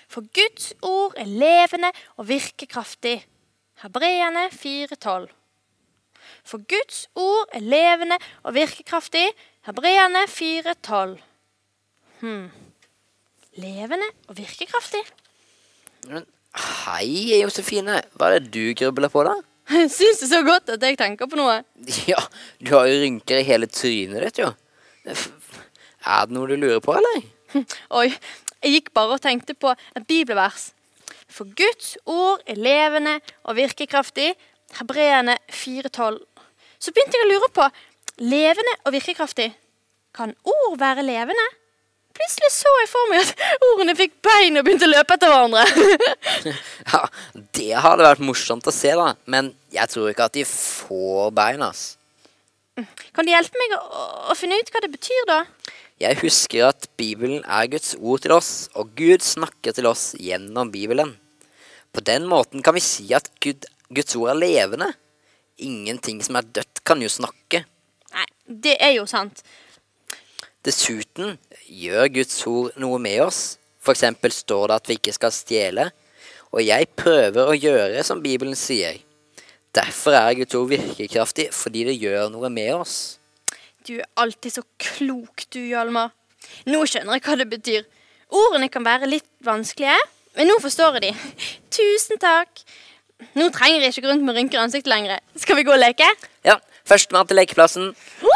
For Guds ord levende og virkekraftig. Hebreerne 4:12. For Guds ord levende og virkekraftig. Hebreerne 4:12. Levende og virkekraftig? Men, hei, Josefine. Hva det du grubler på da? Synes det så godt at jeg tenker på noe? Ja, du har jo rynker i hele trynet ditt, jo. Det noe du lurer på, eller? Oi, jeg gikk bare og tenkte på et bibelvers. For Guds ord levende og virkekraftig. Hebreerne 4:12. Så begynte jeg å lure på, levende og virkekraftig. Kan ord være levende? Plutselig så jeg for meg at ordene fikk bein og begynte å løpe etter hverandre. Ja, det hadde vært morsomt å se da, men jeg tror ikke at de får bein, ass. Kan du hjelpe meg å finne ut hva det betyr da? Jeg husker at Bibelen Guds ord til oss, og Gud snakker til oss gjennom Bibelen. På den måten kan vi si at Guds ord levende. Ingenting som dødt kan jo snakke. Nei, det jo sant. Dessuten gjør Guds ord noe med oss. For eksempel står det at vi ikke skal stjele, og jeg prøver å gjøre som Bibelen sier. Derfor Guds ord virkekraftig, fordi det gjør noe med oss. Du alltid så klok, du, Hjalmar. Nå skjønner jeg hva det betyr. Ordene kan være litt vanskelige, men nå forstår jeg de. Tusen takk. Nå trenger jeg ikke gå rundt med rynker i ansiktet lenger. Skal vi gå og leke? Ja, førstemann til lekeplassen.